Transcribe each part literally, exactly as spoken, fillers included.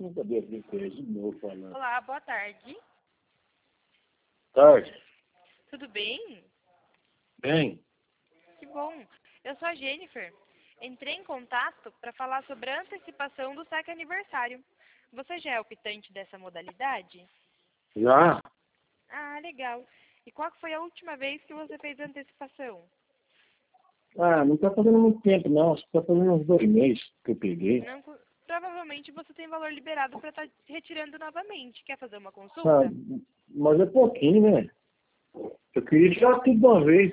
Cadê a gente de novo falando? Olá, boa tarde. Tarde. Tudo bem? Bem, Que bom. Eu sou a Jennifer. Entrei em contato para falar sobre a antecipação do saque aniversário. Você já é optante dessa modalidade? já? Ah, legal. E qual que foi a última vez que você fez a antecipação? Ah, não tá fazendo muito tempo, não. Acho que tá fazendo uns dois meses que eu peguei. Não, co- provavelmente você tem valor liberado para estar retirando novamente. Quer fazer uma Ah, consulta? mas é pouquinho, né? Eu queria tirar tudo de uma vez.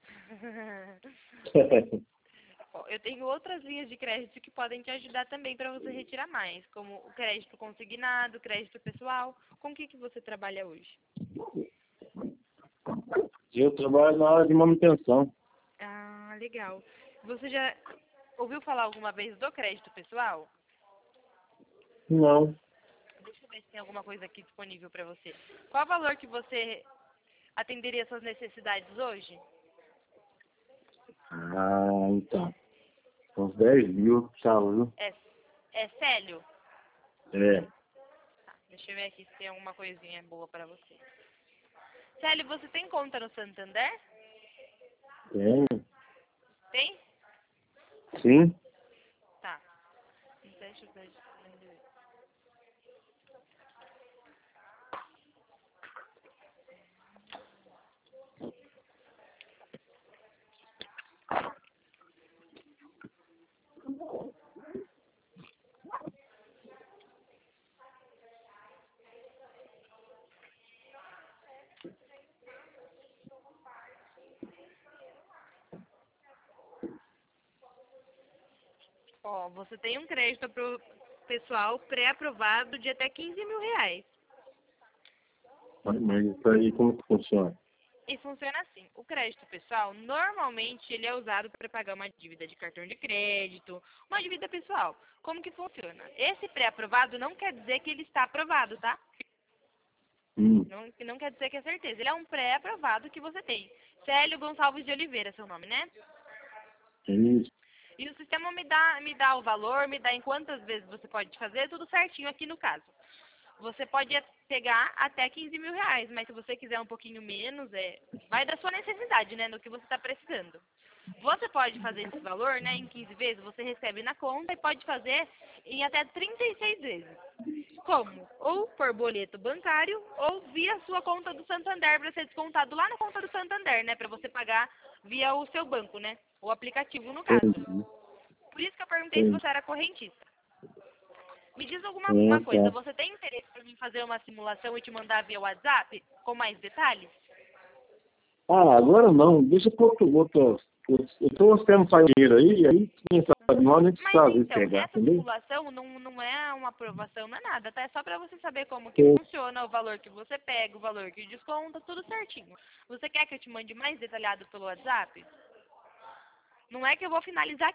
Ó, eu tenho outras linhas de crédito que podem te ajudar também para você retirar mais, como o crédito consignado, crédito pessoal. Com o que, que você trabalha hoje? Eu trabalho na área de manutenção. Ah, legal. Você já ouviu falar alguma vez do crédito pessoal? Não. Deixa eu ver se tem alguma coisa aqui disponível para você. Qual o valor que você atenderia às suas necessidades hoje? Ah, então. Uns dez mil, tá, viu? É, é Célio? É. Tá, deixa eu ver aqui se tem alguma coisinha boa para você. Célio, você tem conta no Santander? Tem. Tem? Sim. Tá. Deixa eu ver. Ó, você tem um crédito pro pessoal pré-aprovado de até quinze mil reais. Mas mas isso aí como que funciona? E funciona assim. O crédito pessoal, normalmente, ele é usado para pagar uma dívida de cartão de crédito, uma dívida pessoal. Como que funciona? Esse pré-aprovado não quer dizer que ele está aprovado, tá? Hum. Não, não quer dizer que é certeza. Ele é um pré-aprovado que você tem. Célio Gonçalves de Oliveira, seu nome, né? Isso. E o sistema me dá, me dá o valor, me dá em quantas vezes você pode fazer, tudo certinho aqui no caso. Você pode pegar até quinze mil reais, mas se você quiser um pouquinho menos, é, vai da sua necessidade, né, no que você está precisando. Você pode fazer esse valor, né, em quinze vezes, você recebe na conta e pode fazer em até trinta e seis vezes. Como? Ou por boleto bancário ou via sua conta do Santander para ser descontado lá na conta do Santander, né, para você pagar via o seu banco, né, o aplicativo no caso. Entendi. Por isso que eu perguntei se Entendi. você era correntista. Me diz alguma uma É, coisa, tá. você tem interesse para mim fazer uma simulação e te mandar via WhatsApp com mais detalhes? Ah, agora não. Deixa eu outro, outro. Eu tô gostando de dinheiro aí, aí quem sabe mal nem Mas precisa vir então, pegar, essa entendeu? simulação não, não é uma aprovação, não é nada, tá? É só para você saber como que Sim. funciona, o valor que você pega, o valor que desconta, tudo certinho. Você quer que eu te mande mais detalhado pelo WhatsApp? Não é que eu vou finalizar